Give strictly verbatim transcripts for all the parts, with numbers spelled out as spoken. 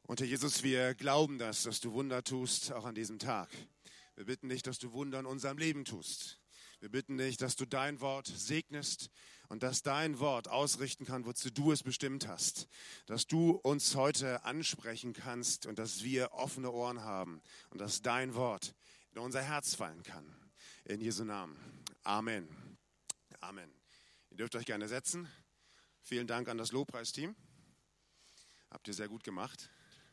Und Herr Jesus, wir glauben das, dass du Wunder tust, auch an diesem Tag. Wir bitten dich, dass du Wunder in unserem Leben tust. Wir bitten dich, dass du dein Wort segnest und dass dein Wort ausrichten kann, wozu du es bestimmt hast. Dass du uns heute ansprechen kannst und dass wir offene Ohren haben und dass dein Wort in unser Herz fallen kann. In Jesu Namen. Amen. Amen. Ihr dürft euch gerne setzen. Vielen Dank an das Lobpreisteam. Habt ihr sehr gut gemacht.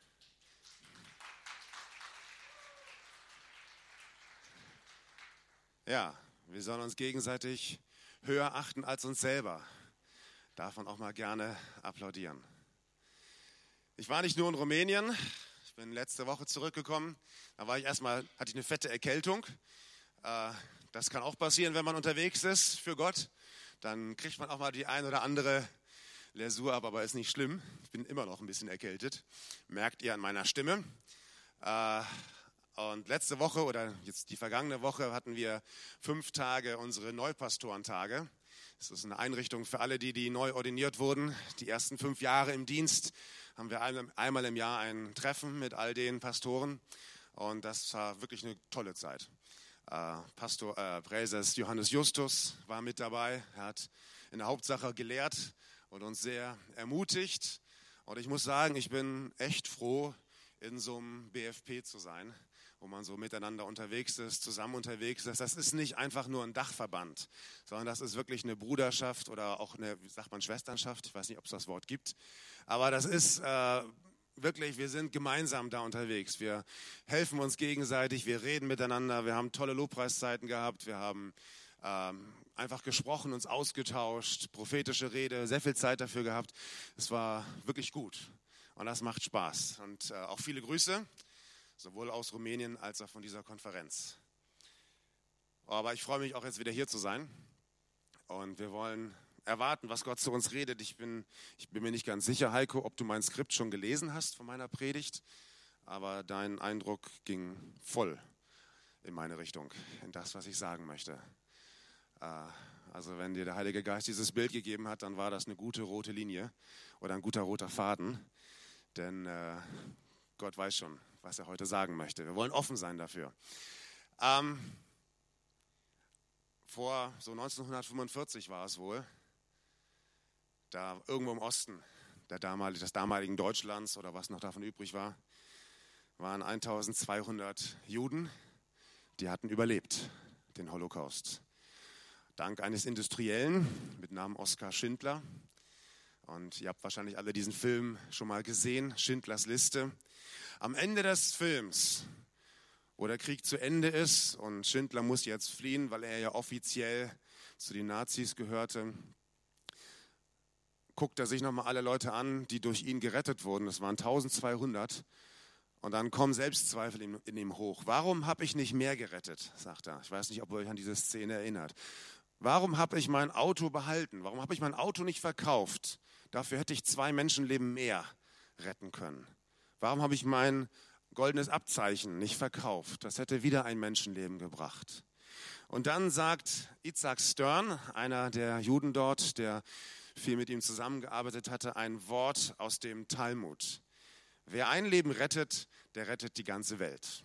Ja, wir sollen uns gegenseitig höher achten als uns selber. Darf man auch mal gerne applaudieren. Ich war nicht nur in Rumänien, ich bin letzte Woche zurückgekommen. Da war ich erstmal, hatte ich eine fette Erkältung. Das kann auch passieren, wenn man unterwegs ist für Gott. Dann kriegt man auch mal die ein oder andere Läsur ab, aber ist nicht schlimm. Ich bin immer noch ein bisschen erkältet. Merkt ihr an meiner Stimme. Und letzte Woche oder jetzt die vergangene Woche hatten wir fünf Tage unsere Neupastorentage. Das ist eine Einrichtung für alle, die, die neu ordiniert wurden. Die ersten fünf Jahre im Dienst haben wir einmal im Jahr ein Treffen mit all den Pastoren. Und das war wirklich eine tolle Zeit. Äh, Pastor äh, Präses Johannes Justus war mit dabei. Er hat in der Hauptsache gelehrt und uns sehr ermutigt. Und ich muss sagen, ich bin echt froh, in so einem B F P zu sein, wo man so miteinander unterwegs ist, zusammen unterwegs ist. Das ist nicht einfach nur ein Dachverband, sondern das ist wirklich eine Bruderschaft oder auch eine, wie sagt man, Schwesternschaft. Ich weiß nicht, ob es das Wort gibt. Aber das ist äh, wirklich, wir sind gemeinsam da unterwegs. Wir helfen uns gegenseitig, wir reden miteinander, wir haben tolle Lobpreiszeiten gehabt, wir haben ähm, einfach gesprochen, uns ausgetauscht, prophetische Rede, sehr viel Zeit dafür gehabt. Es war wirklich gut. Und das macht Spaß. Und äh, auch viele Grüße, sowohl aus Rumänien als auch von dieser Konferenz. Aber ich freue mich auch jetzt wieder hier zu sein. Und wir wollen erwarten, was Gott zu uns redet. Ich bin, ich bin mir nicht ganz sicher, Heiko, ob du mein Skript schon gelesen hast von meiner Predigt. Aber dein Eindruck ging voll in meine Richtung, in das, was ich sagen möchte. Äh, also wenn dir der Heilige Geist dieses Bild gegeben hat, dann war das eine gute rote Linie oder ein guter roter Faden. Denn äh, Gott weiß schon, was er heute sagen möchte. Wir wollen offen sein dafür. Ähm, vor so neunzehnhundertfünfundvierzig war es wohl, da irgendwo im Osten der damalig, des damaligen Deutschlands oder was noch davon übrig war, waren eintausendzweihundert Juden, die hatten überlebt, den Holocaust. Dank eines Industriellen mit Namen Oskar Schindler. Und ihr habt wahrscheinlich alle diesen Film schon mal gesehen, Schindlers Liste. Am Ende des Films, wo der Krieg zu Ende ist und Schindler muss jetzt fliehen, weil er ja offiziell zu den Nazis gehörte, guckt er sich nochmal alle Leute an, die durch ihn gerettet wurden. Das waren eintausendzweihundert. Und dann kommen Selbstzweifel in, in ihm hoch. Warum habe ich nicht mehr gerettet, sagt er. Ich weiß nicht, ob ihr euch an diese Szene erinnert. Warum habe ich mein Auto behalten? Warum habe ich mein Auto nicht verkauft? Dafür hätte ich zwei Menschenleben mehr retten können. Warum habe ich mein goldenes Abzeichen nicht verkauft? Das hätte wieder ein Menschenleben gebracht. Und dann sagt Isaac Stern, einer der Juden dort, der viel mit ihm zusammengearbeitet hatte, ein Wort aus dem Talmud. Wer ein Leben rettet, der rettet die ganze Welt.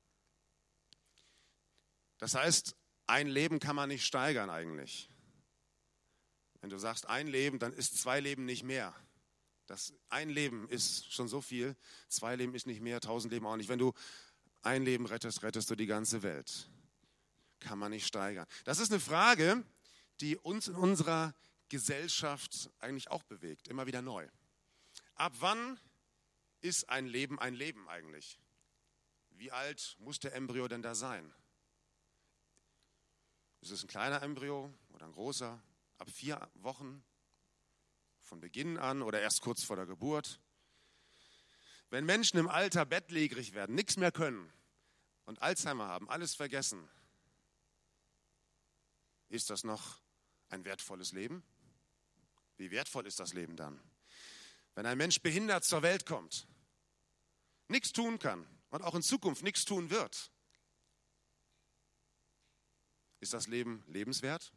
Das heißt, ein Leben kann man nicht steigern eigentlich. Wenn du sagst ein Leben, dann ist zwei Leben nicht mehr. Das ein Leben ist schon so viel, zwei Leben ist nicht mehr, tausend Leben auch nicht. Wenn du ein Leben rettest, rettest du die ganze Welt. Kann man nicht steigern. Das ist eine Frage, die uns in unserer Gesellschaft eigentlich auch bewegt, immer wieder neu. Ab wann ist ein Leben ein Leben eigentlich? Wie alt muss der Embryo denn da sein? Ist es ein kleiner Embryo oder ein großer? Ab vier Wochen von Beginn an oder erst kurz vor der Geburt? Wenn Menschen im Alter bettlägerig werden, nichts mehr können und Alzheimer haben, alles vergessen, ist das noch ein wertvolles Leben? Wie wertvoll ist das Leben dann? Wenn ein Mensch behindert zur Welt kommt, nichts tun kann und auch in Zukunft nichts tun wird, ist das Leben lebenswert?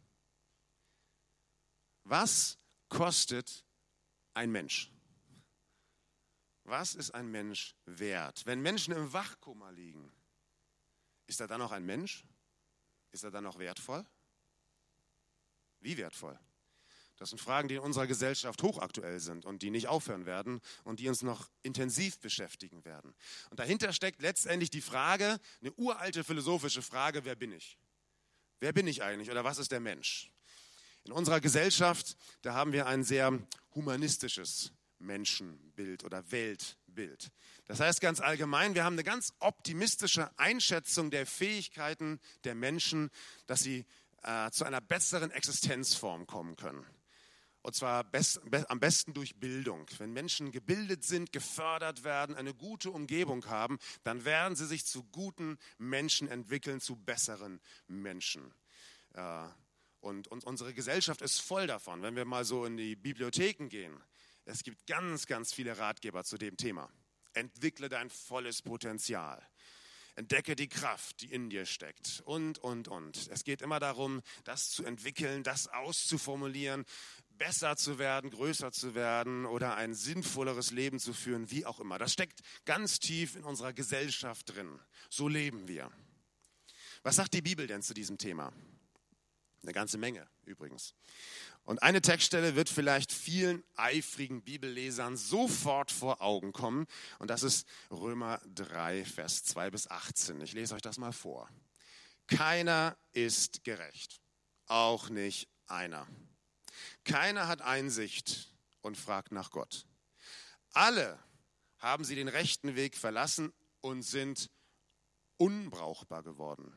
Was kostet ein Mensch? Was ist ein Mensch wert? Wenn Menschen im Wachkoma liegen, ist er dann noch ein Mensch? Ist er dann noch wertvoll? Wie wertvoll? Das sind Fragen, die in unserer Gesellschaft hochaktuell sind und die nicht aufhören werden und die uns noch intensiv beschäftigen werden. Und dahinter steckt letztendlich die Frage, eine uralte philosophische Frage, wer bin ich? Wer bin ich eigentlich oder was ist der Mensch? In unserer Gesellschaft, da haben wir ein sehr humanistisches Menschenbild oder Weltbild. Das heißt ganz allgemein, wir haben eine ganz optimistische Einschätzung der Fähigkeiten der Menschen, dass sie äh, zu einer besseren Existenzform kommen können. Und zwar best, be, am besten durch Bildung. Wenn Menschen gebildet sind, gefördert werden, eine gute Umgebung haben, dann werden sie sich zu guten Menschen entwickeln, zu besseren Menschen. Äh, und, und unsere Gesellschaft ist voll davon. Wenn wir mal so in die Bibliotheken gehen, es gibt ganz, ganz viele Ratgeber zu dem Thema. Entwickle dein volles Potenzial. Entdecke die Kraft, die in dir steckt und, und, und. Es geht immer darum, das zu entwickeln, das auszuformulieren, besser zu werden, größer zu werden oder ein sinnvolleres Leben zu führen, wie auch immer. Das steckt ganz tief in unserer Gesellschaft drin. So leben wir. Was sagt die Bibel denn zu diesem Thema? Eine ganze Menge übrigens. Und eine Textstelle wird vielleicht vielen eifrigen Bibellesern sofort vor Augen kommen. Und das ist Römer drei, Vers zwei bis achtzehn. Ich lese euch das mal vor. Keiner ist gerecht, auch nicht einer. Keiner hat Einsicht und fragt nach Gott. Alle haben sie den rechten Weg verlassen und sind unbrauchbar geworden.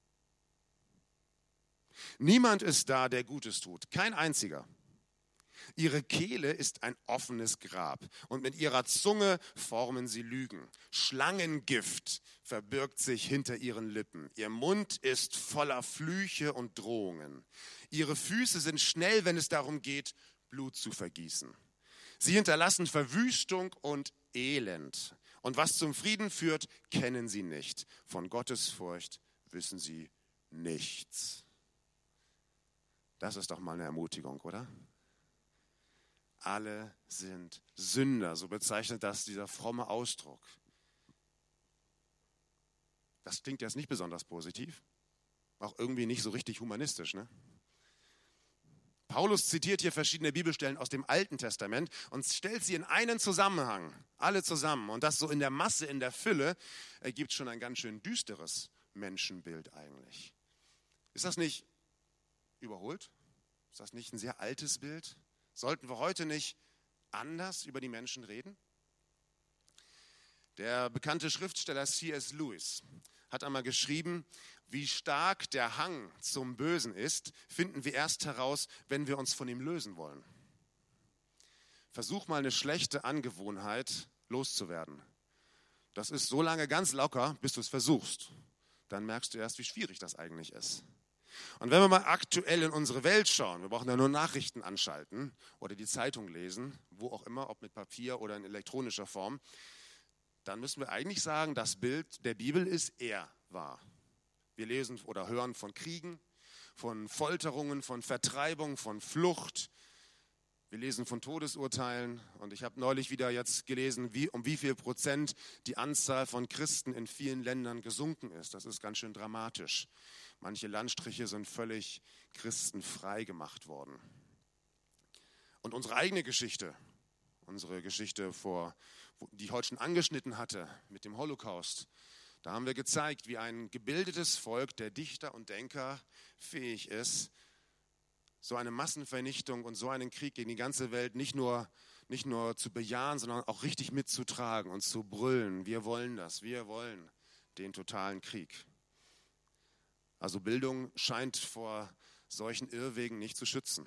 Niemand ist da, der Gutes tut, kein einziger. Ihre Kehle ist ein offenes Grab und mit ihrer Zunge formen sie Lügen. Schlangengift verbirgt sich hinter ihren Lippen. Ihr Mund ist voller Flüche und Drohungen. Ihre Füße sind schnell, wenn es darum geht, Blut zu vergießen. Sie hinterlassen Verwüstung und Elend. Und was zum Frieden führt, kennen sie nicht. Von Gottes Furcht wissen sie nichts. Das ist doch mal eine Ermutigung, oder? Alle sind Sünder, so bezeichnet das dieser fromme Ausdruck. Das klingt jetzt nicht besonders positiv, auch irgendwie nicht so richtig humanistisch, ne? Paulus zitiert hier verschiedene Bibelstellen aus dem Alten Testament und stellt sie in einen Zusammenhang, alle zusammen. Und das so in der Masse, in der Fülle, ergibt schon ein ganz schön düsteres Menschenbild eigentlich. Ist das nicht überholt? Ist das nicht ein sehr altes Bild? Sollten wir heute nicht anders über die Menschen reden? Der bekannte Schriftsteller C S Lewis hat einmal geschrieben, wie stark der Hang zum Bösen ist, finden wir erst heraus, wenn wir uns von ihm lösen wollen. Versuch mal eine schlechte Angewohnheit loszuwerden. Das ist so lange ganz locker, bis du es versuchst. Dann merkst du erst, wie schwierig das eigentlich ist. Und wenn wir mal aktuell in unsere Welt schauen, wir brauchen ja nur Nachrichten anschalten oder die Zeitung lesen, wo auch immer, ob mit Papier oder in elektronischer Form, dann müssen wir eigentlich sagen, das Bild der Bibel ist eher wahr. Wir lesen oder hören von Kriegen, von Folterungen, von Vertreibung, von Flucht. Wir lesen von Todesurteilen und ich habe neulich wieder jetzt gelesen, wie, um wie viel Prozent die Anzahl von Christen in vielen Ländern gesunken ist. Das ist ganz schön dramatisch. Manche Landstriche sind völlig christenfrei gemacht worden. Und unsere eigene Geschichte, unsere Geschichte, vor, die ich heute schon angeschnitten hatte mit dem Holocaust, da haben wir gezeigt, wie ein gebildetes Volk der Dichter und Denker fähig ist, so eine Massenvernichtung und so einen Krieg gegen die ganze Welt nicht nur, nicht nur zu bejahen, sondern auch richtig mitzutragen und zu brüllen. Wir wollen das, wir wollen den totalen Krieg. Also Bildung scheint vor solchen Irrwegen nicht zu schützen.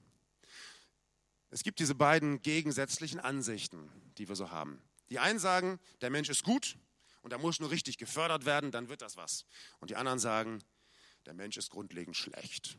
Es gibt diese beiden gegensätzlichen Ansichten, die wir so haben. Die einen sagen, der Mensch ist gut und er muss nur richtig gefördert werden, dann wird das was. Und die anderen sagen, der Mensch ist grundlegend schlecht.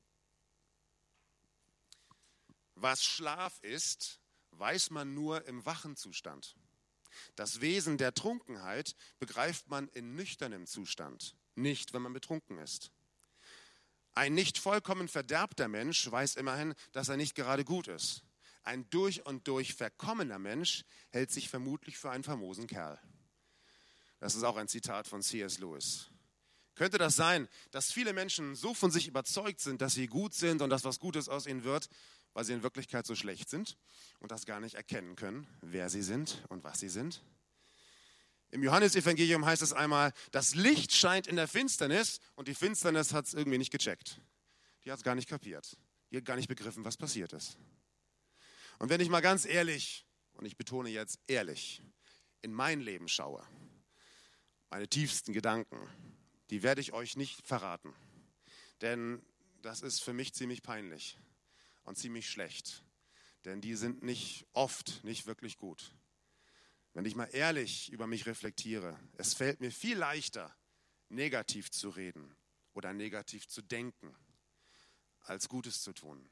Was Schlaf ist, weiß man nur im wachen Zustand. Das Wesen der Trunkenheit begreift man in nüchternem Zustand, nicht wenn man betrunken ist. Ein nicht vollkommen verderbter Mensch weiß immerhin, dass er nicht gerade gut ist. ein durch und durch verkommener Mensch hält sich vermutlich für einen famosen Kerl. Das ist auch ein Zitat von C S Lewis. Könnte das sein, dass viele Menschen so von sich überzeugt sind, dass sie gut sind und dass was Gutes aus ihnen wird, weil sie in Wirklichkeit so schlecht sind und das gar nicht erkennen können, wer sie sind und was sie sind? Im Johannesevangelium heißt es einmal, das Licht scheint in der Finsternis und die Finsternis hat es irgendwie nicht gecheckt. Die hat es gar nicht kapiert. Die hat gar nicht begriffen, was passiert ist. Und wenn ich mal ganz ehrlich, und ich betone jetzt ehrlich, in mein Leben schaue, meine tiefsten Gedanken, die werde ich euch nicht verraten. Denn das ist für mich ziemlich peinlich und ziemlich schlecht. Denn die sind nicht oft nicht wirklich gut. Wenn ich mal ehrlich über mich reflektiere, es fällt mir viel leichter, negativ zu reden oder negativ zu denken, als Gutes zu tun.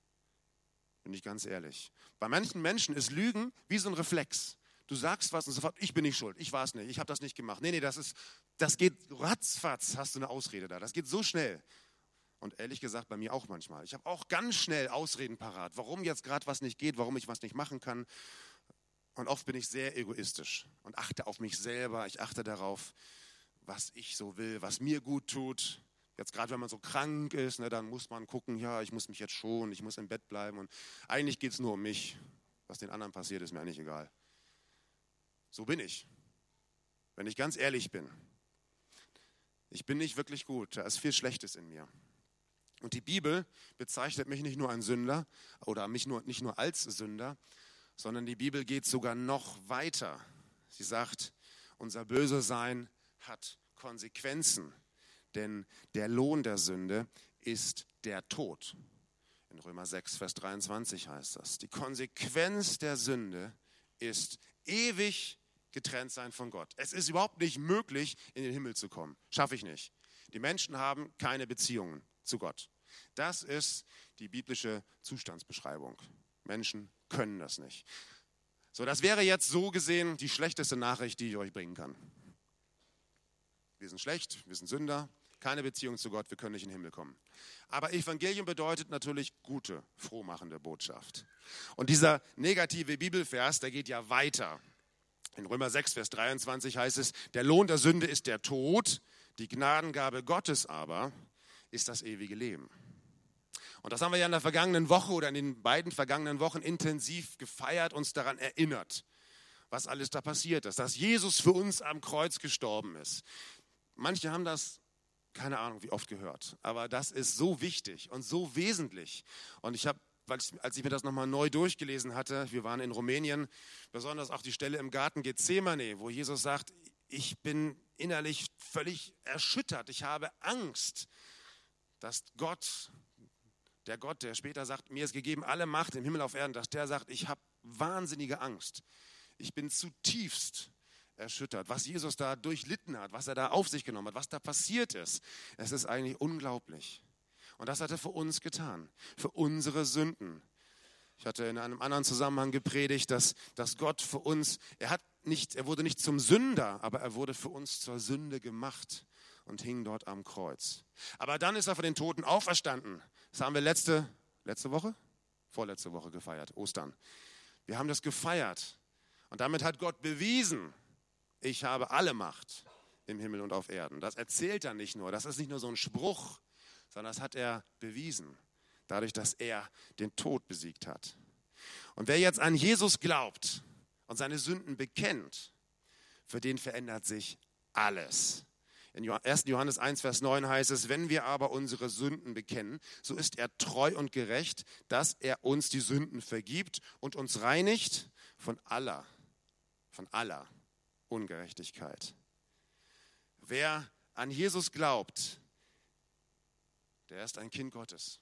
Bin ich ganz ehrlich. Bei manchen Menschen ist Lügen wie so ein Reflex. Du sagst was und sofort, ich bin nicht schuld, ich war es nicht, ich habe das nicht gemacht. Nee, nee, das ist, das geht ratzfatz, hast du eine Ausrede da. Das geht so schnell. Und ehrlich gesagt, bei mir auch manchmal. Ich habe auch ganz schnell Ausreden parat, warum jetzt gerade was nicht geht, warum ich was nicht machen kann. Und oft bin ich sehr egoistisch und achte auf mich selber. Ich achte darauf, was ich so will, was mir gut tut. Jetzt gerade, wenn man so krank ist, ne, dann muss man gucken, ja, ich muss mich jetzt schonen, ich muss im Bett bleiben. Und eigentlich geht es nur um mich. Was den anderen passiert, ist mir eigentlich egal. So bin ich, wenn ich ganz ehrlich bin. Ich bin nicht wirklich gut, da ist viel Schlechtes in mir. Und die Bibel bezeichnet mich nicht nur als Sünder oder mich nur, nicht nur als Sünder, sondern die Bibel geht sogar noch weiter. Sie sagt, unser Bösesein hat Konsequenzen, denn der Lohn der Sünde ist der Tod. In Römer sechs, Vers dreiundzwanzig heißt das. Die Konsequenz der Sünde ist ewig getrennt sein von Gott. Es ist überhaupt nicht möglich, in den Himmel zu kommen. Schaffe ich nicht. Die Menschen haben keine Beziehungen zu Gott. Das ist die biblische Zustandsbeschreibung. Menschen können das nicht. So, das wäre jetzt so gesehen die schlechteste Nachricht, die ich euch bringen kann. Wir sind schlecht, wir sind Sünder, keine Beziehung zu Gott, wir können nicht in den Himmel kommen. Aber Evangelium bedeutet natürlich gute, frohmachende Botschaft. Und dieser negative Bibelvers, der geht ja weiter. In Römer sechs, Vers dreiundzwanzig heißt es, der Lohn der Sünde ist der Tod, die Gnadengabe Gottes aber ist das ewige Leben. Und das haben wir ja in der vergangenen Woche oder in den beiden vergangenen Wochen intensiv gefeiert, uns daran erinnert, was alles da passiert ist, dass Jesus für uns am Kreuz gestorben ist. Manche haben das, keine Ahnung, wie oft gehört, aber das ist so wichtig und so wesentlich. Und ich habe, weil ich, als ich mir das nochmal neu durchgelesen hatte, wir waren in Rumänien, besonders auch die Stelle im Garten Gethsemane, wo Jesus sagt, ich bin innerlich völlig erschüttert, ich habe Angst, dass Gott, der Gott, der später sagt, mir ist gegeben alle Macht im Himmel auf Erden, dass der sagt, ich habe wahnsinnige Angst. Ich bin zutiefst erschüttert, was Jesus da durchlitten hat, was er da auf sich genommen hat, was da passiert ist. Es ist eigentlich unglaublich. Und das hat er für uns getan, für unsere Sünden. Ich hatte in einem anderen Zusammenhang gepredigt, dass, dass Gott für uns, er, hat nicht, er wurde nicht zum Sünder, aber er wurde für uns zur Sünde gemacht und hing dort am Kreuz. Aber dann ist er von den Toten auferstanden. Das haben wir letzte, letzte Woche? Vorletzte Woche gefeiert, Ostern. Wir haben das gefeiert. Und damit hat Gott bewiesen, ich habe alle Macht im Himmel und auf Erden. Das erzählt er nicht nur, das ist nicht nur so ein Spruch, sondern das hat er bewiesen, dadurch, dass er den Tod besiegt hat. Und wer jetzt an Jesus glaubt und seine Sünden bekennt, für den verändert sich alles. In erster Johannes eins, Vers neun heißt es, wenn wir aber unsere Sünden bekennen, so ist er treu und gerecht, dass er uns die Sünden vergibt und uns reinigt von aller, von aller Ungerechtigkeit. Wer an Jesus glaubt, der ist ein Kind Gottes.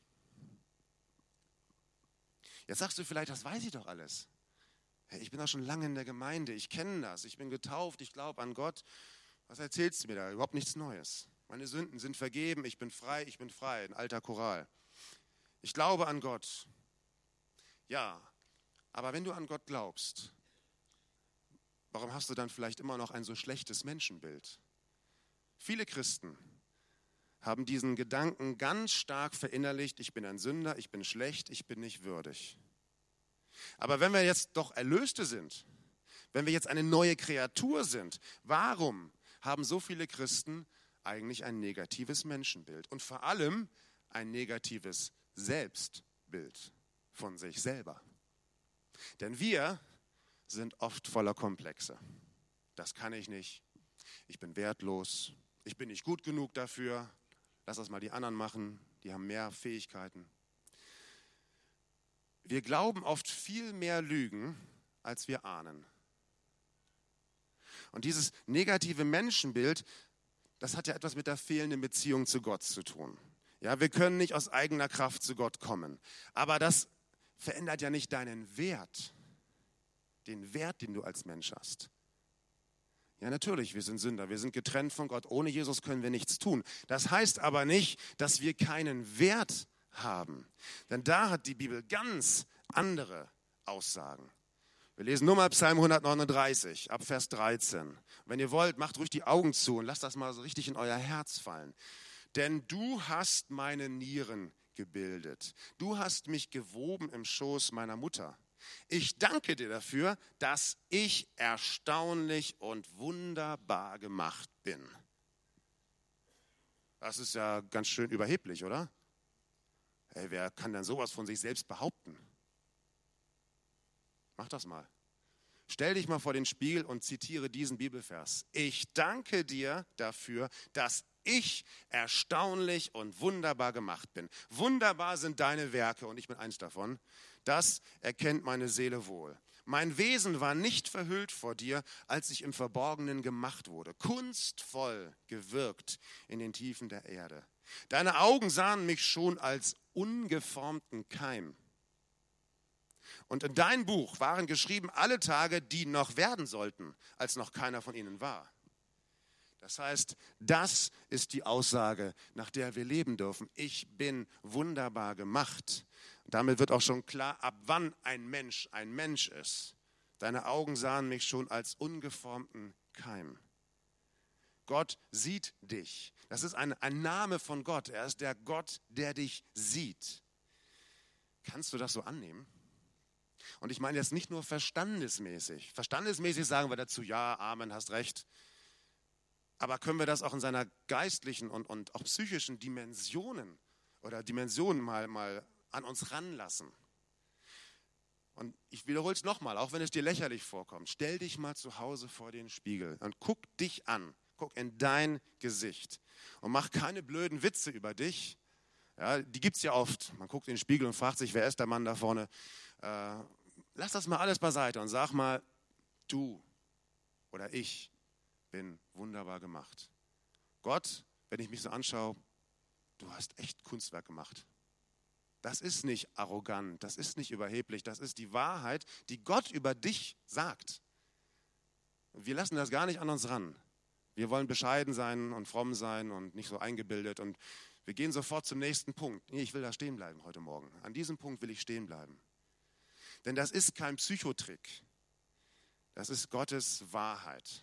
Jetzt sagst du vielleicht, das weiß ich doch alles. Hey, ich bin doch schon lange in der Gemeinde, ich kenne das, ich bin getauft, ich glaube an Gott. Was erzählst du mir da? Überhaupt nichts Neues. Meine Sünden sind vergeben, ich bin frei, ich bin frei, ein alter Choral. Ich glaube an Gott. Ja, aber wenn du an Gott glaubst, warum hast du dann vielleicht immer noch ein so schlechtes Menschenbild? Viele Christen haben diesen Gedanken ganz stark verinnerlicht, ich bin ein Sünder, ich bin schlecht, ich bin nicht würdig. Aber wenn wir jetzt doch Erlöste sind, wenn wir jetzt eine neue Kreatur sind, warum haben so viele Christen eigentlich ein negatives Menschenbild und vor allem ein negatives Selbstbild von sich selber? Denn wir sind oft voller Komplexe. Das kann ich nicht, ich bin wertlos, ich bin nicht gut genug dafür, lass das mal die anderen machen, die haben mehr Fähigkeiten. Wir glauben oft viel mehr Lügen, als wir ahnen. Und dieses negative Menschenbild, das hat ja etwas mit der fehlenden Beziehung zu Gott zu tun. Ja, wir können nicht aus eigener Kraft zu Gott kommen. Aber das verändert ja nicht deinen Wert, den Wert, den du als Mensch hast. Ja, natürlich, wir sind Sünder, wir sind getrennt von Gott. Ohne Jesus können wir nichts tun. Das heißt aber nicht, dass wir keinen Wert haben. Denn da hat die Bibel ganz andere Aussagen. Wir lesen nur mal Psalm hundertneununddreißig, ab Vers dreizehn. Wenn ihr wollt, macht ruhig die Augen zu und lasst das mal so richtig in euer Herz fallen. Denn du hast meine Nieren gebildet. Du hast mich gewoben im Schoß meiner Mutter. Ich danke dir dafür, dass ich erstaunlich und wunderbar gemacht bin. Das ist ja ganz schön überheblich, oder? Hey, wer kann denn sowas von sich selbst behaupten? Mach das mal. Stell dich mal vor den Spiegel und zitiere diesen Bibelvers. Ich danke dir dafür, dass ich erstaunlich und wunderbar gemacht bin. Wunderbar sind deine Werke und ich bin eins davon. Das erkennt meine Seele wohl. Mein Wesen war nicht verhüllt vor dir, als ich im Verborgenen gemacht wurde. Kunstvoll gewirkt in den Tiefen der Erde. Deine Augen sahen mich schon als ungeformten Keim. Und in dein Buch waren geschrieben alle Tage, die noch werden sollten, als noch keiner von ihnen war. Das heißt, das ist die Aussage, nach der wir leben dürfen. Ich bin wunderbar gemacht. Damit wird auch schon klar, ab wann ein Mensch ein Mensch ist. Deine Augen sahen mich schon als ungeformten Keim. Gott sieht dich. Das ist ein, ein Name von Gott. Er ist der Gott, der dich sieht. Kannst du das so annehmen? Und ich meine jetzt nicht nur verstandesmäßig. Verstandesmäßig sagen wir dazu, ja, Amen, hast recht. Aber können wir das auch in seiner geistlichen und, und auch psychischen Dimensionen oder Dimensionen mal, mal an uns ranlassen? Und ich wiederhole es nochmal, auch wenn es dir lächerlich vorkommt. Stell dich mal zu Hause vor den Spiegel und guck dich an. Guck in dein Gesicht und mach keine blöden Witze über dich. Ja, die gibt es ja oft. Man guckt in den Spiegel und fragt sich, wer ist der Mann da vorne? Äh, lass das mal alles beiseite und sag mal, du oder ich bin wunderbar gemacht. Gott, wenn ich mich so anschaue, du hast echt Kunstwerk gemacht. Das ist nicht arrogant, das ist nicht überheblich, das ist die Wahrheit, die Gott über dich sagt. Wir lassen das gar nicht an uns ran. Wir wollen bescheiden sein und fromm sein und nicht so eingebildet und wir gehen sofort zum nächsten Punkt. Nee, ich will da stehen bleiben heute Morgen. An diesem Punkt will ich stehen bleiben. Denn das ist kein Psychotrick. Das ist Gottes Wahrheit.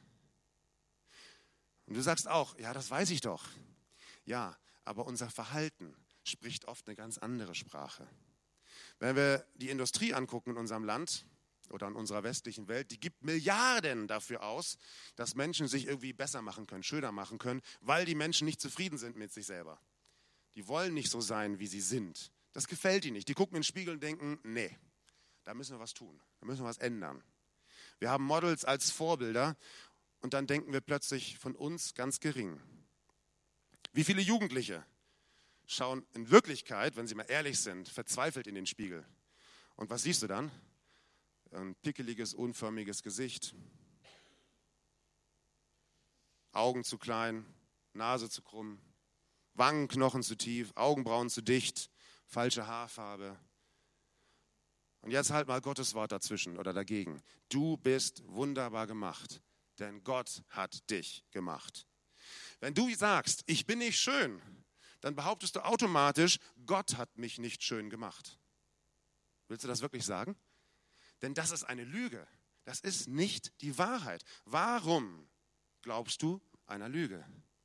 Und du sagst auch, ja, das weiß ich doch. Ja, aber unser Verhalten spricht oft eine ganz andere Sprache. Wenn wir die Industrie angucken in unserem Land oder in unserer westlichen Welt, die gibt Milliarden dafür aus, dass Menschen sich irgendwie besser machen können, schöner machen können, weil die Menschen nicht zufrieden sind mit sich selber. Die wollen nicht so sein, wie sie sind. Das gefällt ihnen nicht. Die gucken in den Spiegel und denken, nee, da müssen wir was tun, da müssen wir was ändern. Wir haben Models als Vorbilder und dann denken wir plötzlich von uns ganz gering. Wie viele Jugendliche schauen in Wirklichkeit, wenn sie mal ehrlich sind, verzweifelt in den Spiegel. Und was siehst du dann? Ein pickeliges, unförmiges Gesicht, Augen zu klein, Nase zu krumm, Wangenknochen zu tief, Augenbrauen zu dicht, falsche Haarfarbe. Und jetzt halt mal Gottes Wort dazwischen oder dagegen. Du bist wunderbar gemacht, denn Gott hat dich gemacht. Wenn du sagst, ich bin nicht schön, dann behauptest du automatisch, Gott hat mich nicht schön gemacht. Willst du das wirklich sagen? Denn das ist eine Lüge. Das ist nicht die Wahrheit. Warum glaubst du einer Lüge?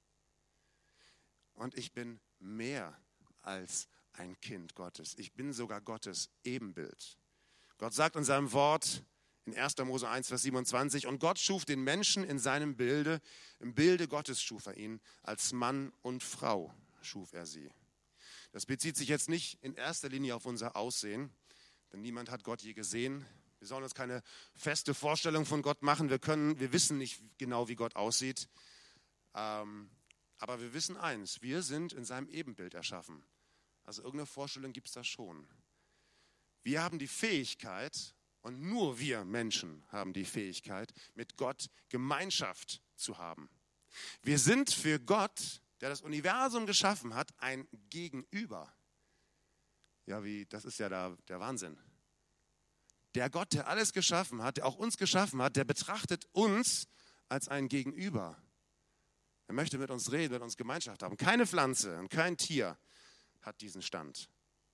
Und ich bin mehr als ein Kind Gottes. Ich bin sogar Gottes Ebenbild. Gott sagt in seinem Wort in erster Mose eins, Vers siebenundzwanzig, und Gott schuf den Menschen in seinem Bilde, im Bilde Gottes schuf er ihn, als Mann und Frau schuf er sie. Das bezieht sich jetzt nicht in erster Linie auf unser Aussehen, denn niemand hat Gott je gesehen. Wir sollen uns keine feste Vorstellung von Gott machen. Wir können, wir wissen nicht genau, wie Gott aussieht. Ähm, aber wir wissen eins, wir sind in seinem Ebenbild erschaffen. Also irgendeine Vorstellung gibt es da schon. Wir haben die Fähigkeit, und nur wir Menschen haben die Fähigkeit, mit Gott Gemeinschaft zu haben. Wir sind für Gott, der das Universum geschaffen hat, ein Gegenüber. Ja, wie, das ist ja der, der Wahnsinn. Der Gott, der alles geschaffen hat, der auch uns geschaffen hat, der betrachtet uns als ein Gegenüber. Er möchte mit uns reden, mit uns Gemeinschaft haben. Keine Pflanze und kein Tier hat diesen Stand.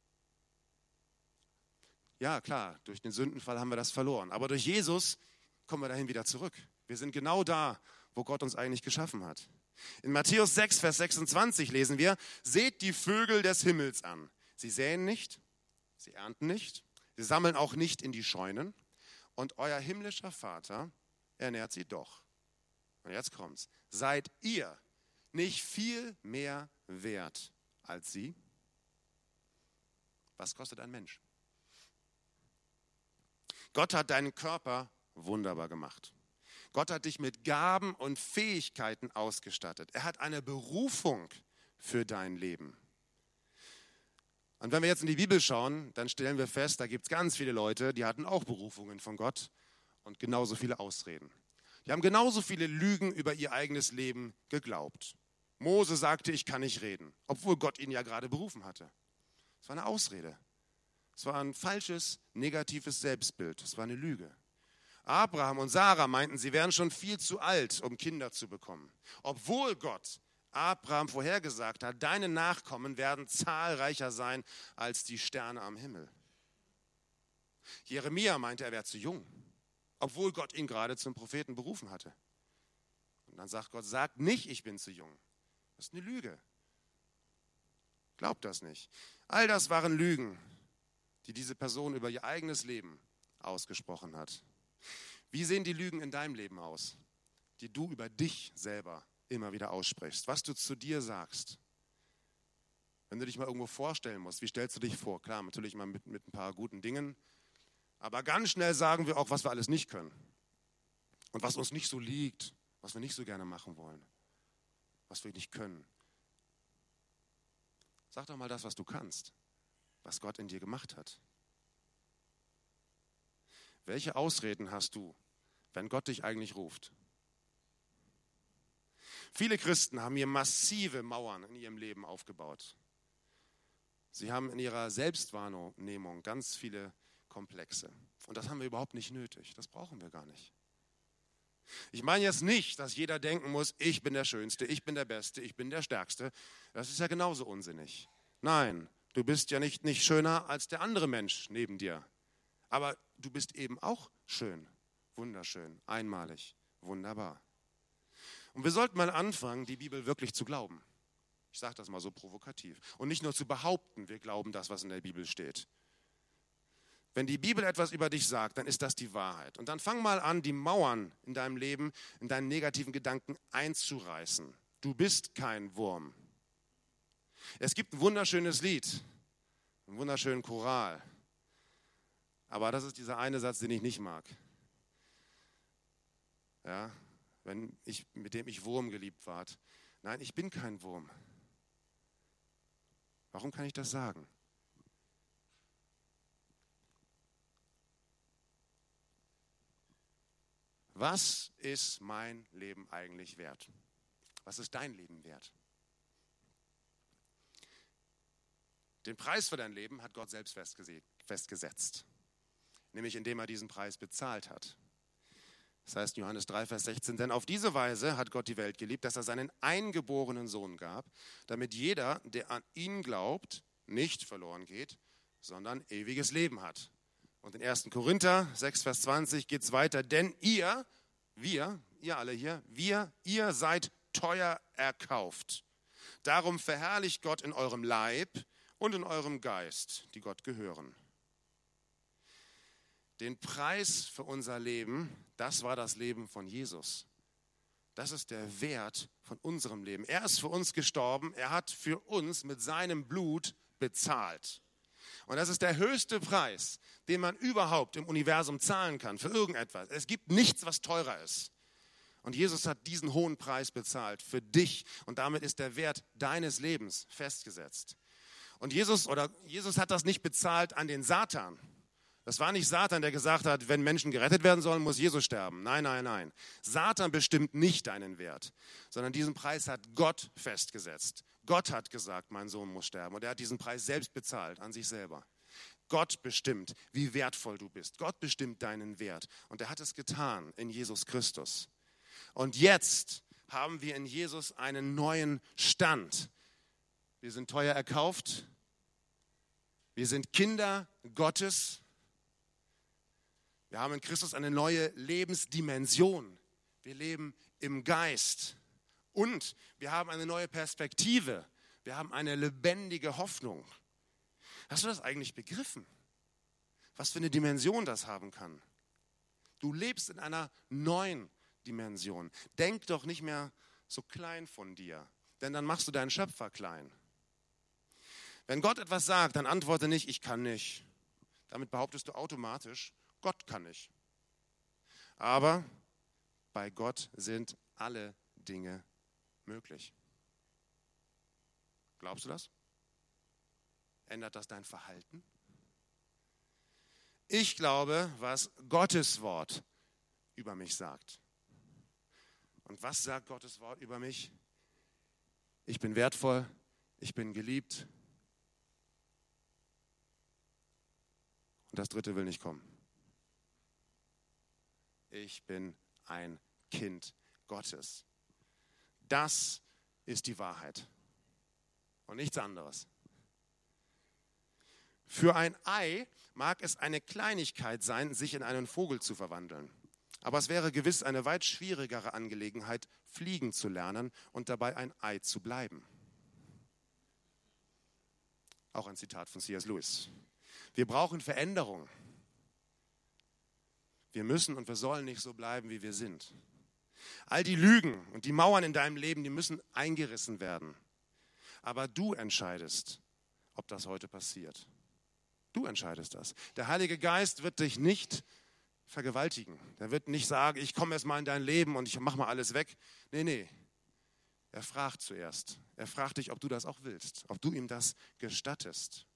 Ja, klar, durch den Sündenfall haben wir das verloren. Aber durch Jesus kommen wir dahin wieder zurück. Wir sind genau da, wo Gott uns eigentlich geschaffen hat. In Matthäus sechs, Vers sechsundzwanzig lesen wir, seht die Vögel des Himmels an. Sie säen nicht, sie ernten nicht, sie sammeln auch nicht in die Scheunen. Und euer himmlischer Vater ernährt sie doch. Und jetzt kommt's. Seid ihr nicht viel mehr wert als sie? Was kostet ein Mensch? Gott hat deinen Körper wunderbar gemacht. Gott hat dich mit Gaben und Fähigkeiten ausgestattet. Er hat eine Berufung für dein Leben. Und wenn wir jetzt in die Bibel schauen, dann stellen wir fest, da gibt es ganz viele Leute, die hatten auch Berufungen von Gott und genauso viele Ausreden. Die haben genauso viele Lügen über ihr eigenes Leben geglaubt. Mose sagte, ich kann nicht reden, obwohl Gott ihn ja gerade berufen hatte. Das war eine Ausrede. Es war ein falsches, negatives Selbstbild. Es war eine Lüge. Abraham und Sarah meinten, sie wären schon viel zu alt, um Kinder zu bekommen. Obwohl Gott Abraham vorhergesagt hat, deine Nachkommen werden zahlreicher sein als die Sterne am Himmel. Jeremia meinte, er wäre zu jung, obwohl Gott ihn gerade zum Propheten berufen hatte. Und dann sagt Gott, sag nicht, ich bin zu jung. Das ist eine Lüge. Glaubt das nicht. All das waren Lügen, die diese Person über ihr eigenes Leben ausgesprochen hat. Wie sehen die Lügen in deinem Leben aus, die du über dich selber immer wieder aussprichst? Was du zu dir sagst? Wenn du dich mal irgendwo vorstellen musst, wie stellst du dich vor? Klar, natürlich mal mit, mit ein paar guten Dingen, aber ganz schnell sagen wir auch, was wir alles nicht können und was uns nicht so liegt, was wir nicht so gerne machen wollen, was wir nicht können. Sag doch mal das, was du kannst, was Gott in dir gemacht hat. Welche Ausreden hast du, wenn Gott dich eigentlich ruft? Viele Christen haben hier massive Mauern in ihrem Leben aufgebaut. Sie haben in ihrer Selbstwahrnehmung ganz viele Komplexe. Und das haben wir überhaupt nicht nötig. Das brauchen wir gar nicht. Ich meine jetzt nicht, dass jeder denken muss, ich bin der Schönste, ich bin der Beste, ich bin der Stärkste. Das ist ja genauso unsinnig. Nein, du bist ja nicht, nicht schöner als der andere Mensch neben dir. Aber du bist eben auch schön, wunderschön, einmalig, wunderbar. Und wir sollten mal anfangen, die Bibel wirklich zu glauben. Ich sage das mal so provokativ. Und nicht nur zu behaupten, wir glauben das, was in der Bibel steht. Wenn die Bibel etwas über dich sagt, dann ist das die Wahrheit. Und dann fang mal an, die Mauern in deinem Leben, in deinen negativen Gedanken einzureißen. Du bist kein Wurm. Es gibt ein wunderschönes Lied, einen wunderschönen Choral. Aber das ist dieser eine Satz, den ich nicht mag. Ja, wenn ich, mit dem ich Wurm geliebt ward. Nein, ich bin kein Wurm. Warum kann ich das sagen? Was ist mein Leben eigentlich wert? Was ist dein Leben wert? Den Preis für dein Leben hat Gott selbst festgesetzt. Nämlich indem er diesen Preis bezahlt hat. Das heißt in Johannes drei, Vers sechzehn, denn auf diese Weise hat Gott die Welt geliebt, dass er seinen eingeborenen Sohn gab, damit jeder, der an ihn glaubt, nicht verloren geht, sondern ewiges Leben hat. Und in ersten Korinther sechs, Vers zwanzig geht es weiter, denn ihr, wir, ihr alle hier, wir, ihr seid teuer erkauft. Darum verherrlicht Gott in eurem Leib und in eurem Geist, die Gott gehören. Den Preis für unser Leben, das war das Leben von Jesus. Das ist der Wert von unserem Leben. Er ist für uns gestorben. Er hat für uns mit seinem Blut bezahlt. Und das ist der höchste Preis, den man überhaupt im Universum zahlen kann für irgendetwas. Es gibt nichts, was teurer ist. Und Jesus hat diesen hohen Preis bezahlt für dich. Und damit ist der Wert deines Lebens festgesetzt. Und Jesus, oder Jesus hat das nicht bezahlt an den Satan. Das war nicht Satan, der gesagt hat, wenn Menschen gerettet werden sollen, muss Jesus sterben. Nein, nein, nein. Satan bestimmt nicht deinen Wert, sondern diesen Preis hat Gott festgesetzt. Gott hat gesagt, mein Sohn muss sterben. Und er hat diesen Preis selbst bezahlt, an sich selber. Gott bestimmt, wie wertvoll du bist. Gott bestimmt deinen Wert. Und er hat es getan in Jesus Christus. Und jetzt haben wir in Jesus einen neuen Stand. Wir sind teuer erkauft. Wir sind Kinder Gottes. Wir haben in Christus eine neue Lebensdimension. Wir leben im Geist. Und wir haben eine neue Perspektive. Wir haben eine lebendige Hoffnung. Hast du das eigentlich begriffen? Was für eine Dimension das haben kann? Du lebst in einer neuen Dimension. Denk doch nicht mehr so klein von dir, denn dann machst du deinen Schöpfer klein. Wenn Gott etwas sagt, dann antworte nicht, ich kann nicht. Damit behauptest du automatisch, Gott kann nicht. Aber bei Gott sind alle Dinge möglich. Glaubst du das? Ändert das dein Verhalten? Ich glaube, was Gottes Wort über mich sagt. Und was sagt Gottes Wort über mich? Ich bin wertvoll, ich bin geliebt. Und das dritte will nicht kommen. Ich bin ein Kind Gottes. Das ist die Wahrheit und nichts anderes. Für ein Ei mag es eine Kleinigkeit sein, sich in einen Vogel zu verwandeln. Aber es wäre gewiss eine weit schwierigere Angelegenheit, fliegen zu lernen und dabei ein Ei zu bleiben. Auch ein Zitat von C S Lewis. Wir brauchen Veränderung. Wir müssen und wir sollen nicht so bleiben, wie wir sind. All die Lügen und die Mauern in deinem Leben, die müssen eingerissen werden. Aber du entscheidest, ob das heute passiert. Du entscheidest das. Der Heilige Geist wird dich nicht vergewaltigen. Der wird nicht sagen, ich komme erst mal in dein Leben und ich mache mal alles weg. Nee, nee. Er fragt zuerst. Er fragt dich, ob du das auch willst, ob du ihm das gestattest.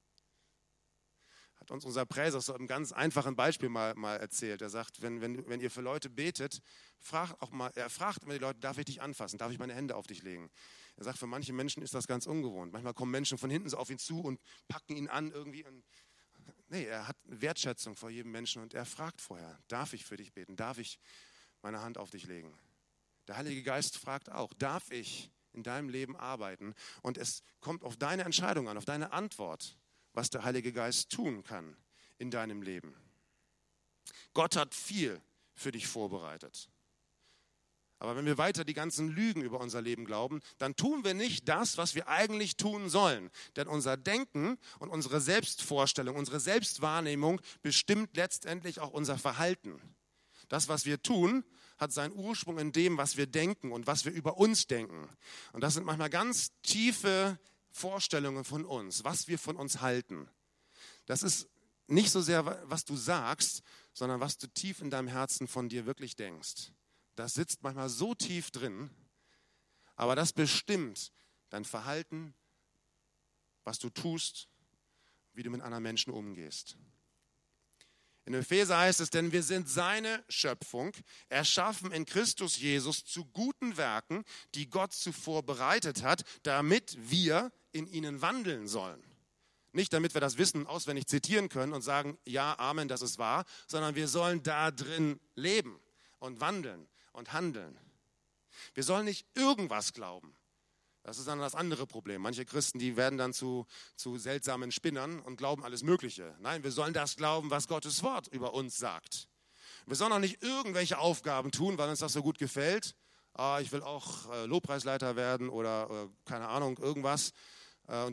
Hat uns unser Präser so einem ganz einfachen Beispiel mal, mal erzählt. Er sagt, wenn, wenn, wenn ihr für Leute betet, fragt auch mal, er fragt immer die Leute, darf ich dich anfassen, darf ich meine Hände auf dich legen? Er sagt, für manche Menschen ist das ganz ungewohnt. Manchmal kommen Menschen von hinten so auf ihn zu und packen ihn an irgendwie. Und nee, er hat Wertschätzung vor jedem Menschen und er fragt vorher, darf ich für dich beten, darf ich meine Hand auf dich legen? Der Heilige Geist fragt auch, darf ich in deinem Leben arbeiten? Und es kommt auf deine Entscheidung an, auf deine Antwort, was der Heilige Geist tun kann in deinem Leben. Gott hat viel für dich vorbereitet. Aber wenn wir weiter die ganzen Lügen über unser Leben glauben, dann tun wir nicht das, was wir eigentlich tun sollen. Denn unser Denken und unsere Selbstvorstellung, unsere Selbstwahrnehmung bestimmt letztendlich auch unser Verhalten. Das, was wir tun, hat seinen Ursprung in dem, was wir denken und was wir über uns denken. Und das sind manchmal ganz tiefe Vorstellungen von uns, was wir von uns halten. Das ist nicht so sehr, was du sagst, sondern was du tief in deinem Herzen von dir wirklich denkst. Das sitzt manchmal so tief drin, aber das bestimmt dein Verhalten, was du tust, wie du mit anderen Menschen umgehst. In Epheser heißt es, denn wir sind seine Schöpfung, erschaffen in Christus Jesus zu guten Werken, die Gott zuvor bereitet hat, damit wir in ihnen wandeln sollen. Nicht, damit wir das Wissen auswendig zitieren können und sagen, ja, Amen, das ist wahr, sondern wir sollen da drin leben und wandeln und handeln. Wir sollen nicht irgendwas glauben. Das ist dann das andere Problem. Manche Christen, die werden dann zu, zu seltsamen Spinnern und glauben alles Mögliche. Nein, wir sollen das glauben, was Gottes Wort über uns sagt. Wir sollen auch nicht irgendwelche Aufgaben tun, weil uns das so gut gefällt. Ah, ich will auch äh, Lobpreisleiter werden oder äh, keine Ahnung, irgendwas. Äh, und du hast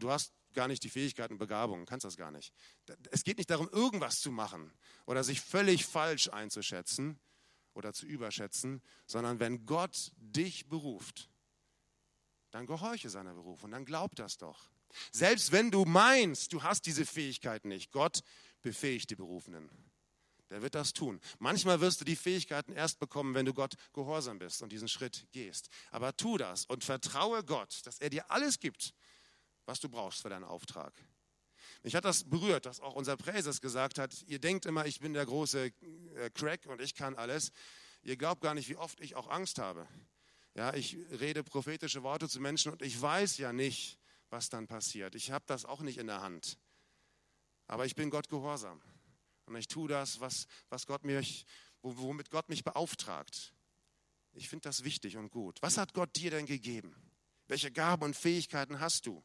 gar nicht die Fähigkeiten und Begabungen, kannst das gar nicht. Es geht nicht darum, irgendwas zu machen oder sich völlig falsch einzuschätzen oder zu überschätzen, sondern wenn Gott dich beruft, dann gehorche seiner Berufung, dann glaub das doch. Selbst wenn du meinst, du hast diese Fähigkeiten nicht, Gott befähigt die Berufenen. Der wird das tun. Manchmal wirst du die Fähigkeiten erst bekommen, wenn du Gott gehorsam bist und diesen Schritt gehst. Aber tu das und vertraue Gott, dass er dir alles gibt, was du brauchst für deinen Auftrag. Mich hat das berührt, dass auch unser Präses gesagt hat, ihr denkt immer, ich bin der große Crack und ich kann alles. Ihr glaubt gar nicht, wie oft ich auch Angst habe. Ja, ich rede prophetische Worte zu Menschen und ich weiß ja nicht, was dann passiert. Ich habe das auch nicht in der Hand. Aber ich bin Gott gehorsam. Und ich tue das, was, was Gott mich, womit Gott mich beauftragt. Ich finde das wichtig und gut. Was hat Gott dir denn gegeben? Welche Gaben und Fähigkeiten hast du?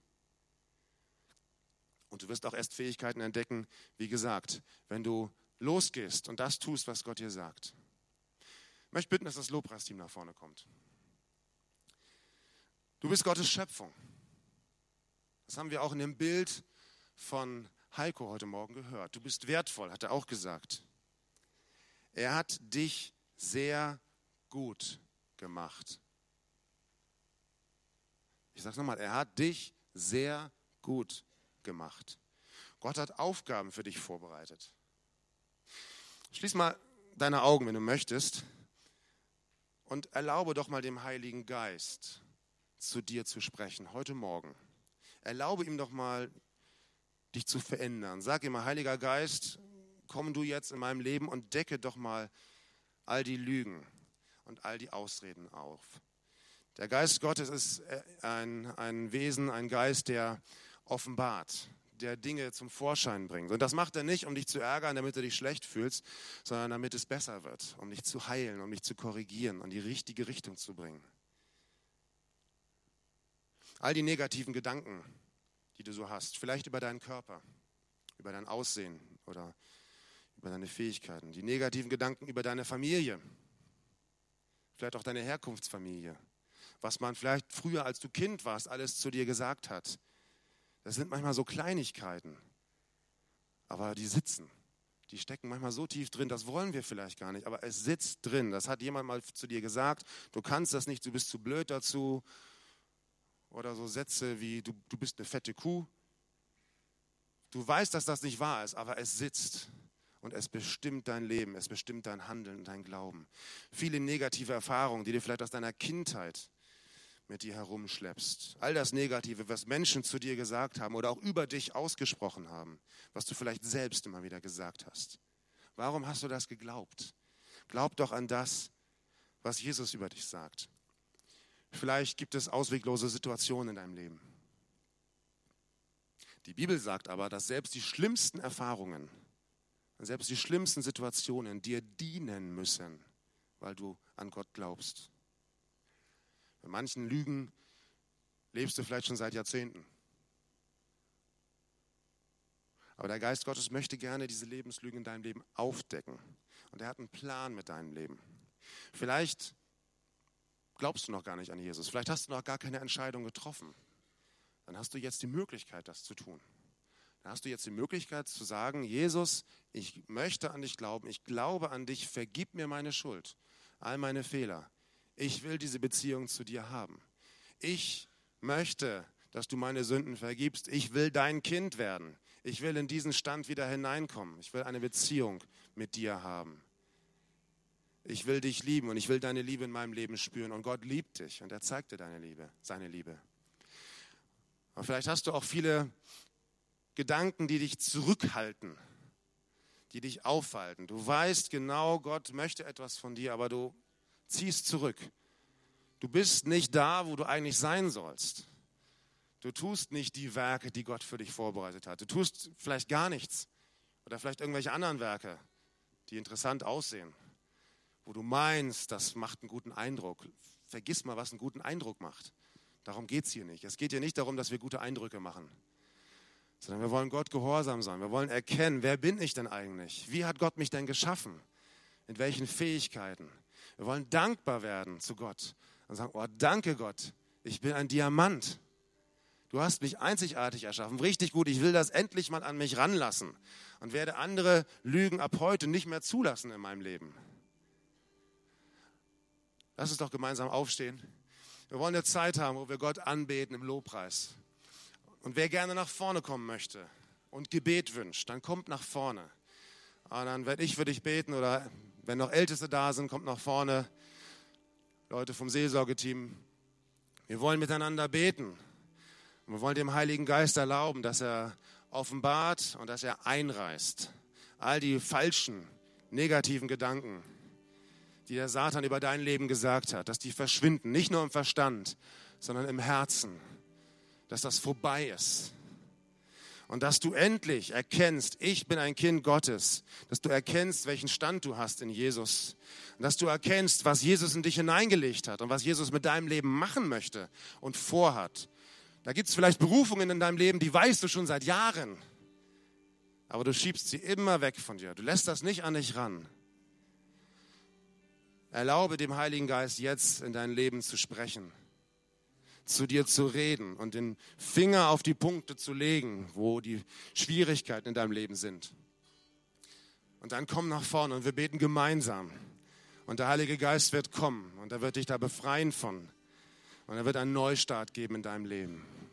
Und du wirst auch erst Fähigkeiten entdecken, wie gesagt, wenn du losgehst und das tust, was Gott dir sagt. Ich möchte bitten, dass das Lobpreisteam nach vorne kommt. Du bist Gottes Schöpfung. Das haben wir auch in dem Bild von Heiko heute Morgen gehört. Du bist wertvoll, hat er auch gesagt. Er hat dich sehr gut gemacht. Ich sage es nochmal, er hat dich sehr gut gemacht. Gott hat Aufgaben für dich vorbereitet. Schließ mal deine Augen, wenn du möchtest, und erlaube doch mal dem Heiligen Geist zu dir zu sprechen, heute Morgen. Erlaube ihm doch mal, dich zu verändern. Sag ihm mal, Heiliger Geist, komm du jetzt in meinem Leben und decke doch mal all die Lügen und all die Ausreden auf. Der Geist Gottes ist ein, ein Wesen, ein Geist, der offenbart, der Dinge zum Vorschein bringt. Und das macht er nicht, um dich zu ärgern, damit du dich schlecht fühlst, sondern damit es besser wird, um dich zu heilen, um dich zu korrigieren und die richtige Richtung zu bringen. All die negativen Gedanken, die du so hast, vielleicht über deinen Körper, über dein Aussehen oder über deine Fähigkeiten, die negativen Gedanken über deine Familie, vielleicht auch deine Herkunftsfamilie, was man vielleicht früher, als du Kind warst, alles zu dir gesagt hat. Das sind manchmal so Kleinigkeiten, aber die sitzen, die stecken manchmal so tief drin, das wollen wir vielleicht gar nicht, aber es sitzt drin. Das hat jemand mal zu dir gesagt, du kannst das nicht, du bist zu blöd dazu. Oder so Sätze wie, du, du bist eine fette Kuh. Du weißt, dass das nicht wahr ist, aber es sitzt und es bestimmt dein Leben, es bestimmt dein Handeln und dein Glauben. Viele negative Erfahrungen, die du vielleicht aus deiner Kindheit mit dir herumschleppst. All das Negative, was Menschen zu dir gesagt haben oder auch über dich ausgesprochen haben, was du vielleicht selbst immer wieder gesagt hast. Warum hast du das geglaubt? Glaub doch an das, was Jesus über dich sagt. Vielleicht gibt es ausweglose Situationen in deinem Leben. Die Bibel sagt aber, dass selbst die schlimmsten Erfahrungen, selbst die schlimmsten Situationen dir dienen müssen, weil du an Gott glaubst. Bei manchen Lügen lebst du vielleicht schon seit Jahrzehnten. Aber der Geist Gottes möchte gerne diese Lebenslügen in deinem Leben aufdecken. Und er hat einen Plan mit deinem Leben. Vielleicht glaubst du noch gar nicht an Jesus. Vielleicht hast du noch gar keine Entscheidung getroffen. Dann hast du jetzt die Möglichkeit, das zu tun. Dann hast du jetzt die Möglichkeit zu sagen, Jesus, ich möchte an dich glauben. Ich glaube an dich. Vergib mir meine Schuld, all meine Fehler. Ich will diese Beziehung zu dir haben. Ich möchte, dass du meine Sünden vergibst. Ich will dein Kind werden. Ich will in diesen Stand wieder hineinkommen. Ich will eine Beziehung mit dir haben. Ich will dich lieben und ich will deine Liebe in meinem Leben spüren. Und Gott liebt dich und er zeigt dir deine Liebe, seine Liebe. Aber vielleicht hast du auch viele Gedanken, die dich zurückhalten, die dich aufhalten. Du weißt genau, Gott möchte etwas von dir, aber du ziehst zurück. Du bist nicht da, wo du eigentlich sein sollst. Du tust nicht die Werke, die Gott für dich vorbereitet hat. Du tust vielleicht gar nichts oder vielleicht irgendwelche anderen Werke, die interessant aussehen, wo du meinst, das macht einen guten Eindruck. Vergiss mal, was einen guten Eindruck macht. Darum geht es hier nicht. Es geht hier nicht darum, dass wir gute Eindrücke machen, sondern wir wollen Gott gehorsam sein. Wir wollen erkennen, wer bin ich denn eigentlich? Wie hat Gott mich denn geschaffen? Mit welchen Fähigkeiten? Wir wollen dankbar werden zu Gott und sagen, oh, danke Gott, ich bin ein Diamant. Du hast mich einzigartig erschaffen, richtig gut. Ich will das endlich mal an mich ranlassen und werde andere Lügen ab heute nicht mehr zulassen in meinem Leben. Lass uns doch gemeinsam aufstehen. Wir wollen eine Zeit haben, wo wir Gott anbeten im Lobpreis. Und wer gerne nach vorne kommen möchte und Gebet wünscht, dann kommt nach vorne. Und dann werde ich für dich beten oder wenn noch Älteste da sind, kommt nach vorne. Leute vom Seelsorgeteam. Wir wollen miteinander beten. Und wir wollen dem Heiligen Geist erlauben, dass er offenbart und dass er einreißt. All die falschen, negativen Gedanken, die der Satan über dein Leben gesagt hat, dass die verschwinden, nicht nur im Verstand, sondern im Herzen, dass das vorbei ist und dass du endlich erkennst, ich bin ein Kind Gottes, dass du erkennst, welchen Stand du hast in Jesus und dass du erkennst, was Jesus in dich hineingelegt hat und was Jesus mit deinem Leben machen möchte und vorhat. Da gibt es vielleicht Berufungen in deinem Leben, die weißt du schon seit Jahren, aber du schiebst sie immer weg von dir, du lässt das nicht an dich ran. Erlaube dem Heiligen Geist jetzt in dein Leben zu sprechen, zu dir zu reden und den Finger auf die Punkte zu legen, wo die Schwierigkeiten in deinem Leben sind. Und dann komm nach vorne und wir beten gemeinsam. Und der Heilige Geist wird kommen und er wird dich da befreien von. Und er wird einen Neustart geben in deinem Leben.